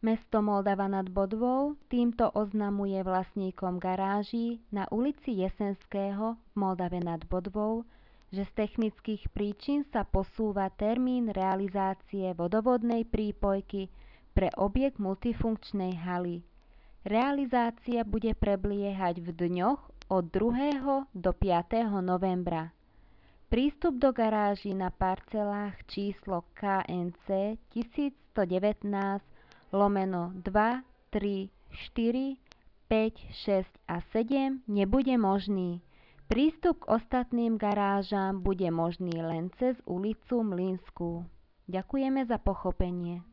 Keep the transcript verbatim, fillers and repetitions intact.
Mesto Moldava nad Bodvou týmto oznamuje vlastníkom garáží na ulici Jesenského v Moldave nad Bodvou, že z technických príčin sa posúva termín realizácie vodovodnej prípojky pre objekt multifunkčnej haly. Realizácia bude prebiehať v dňoch od druhého do piateho novembra. Prístup do garáží na parcelách číslo ká en cé tisícstodevätnásť lomeno dva, tri, štyri, päť, šesť a sedem nebude možný. Prístup k ostatným garážám bude možný len cez ulicu Mlynskú. Ďakujeme za pochopenie.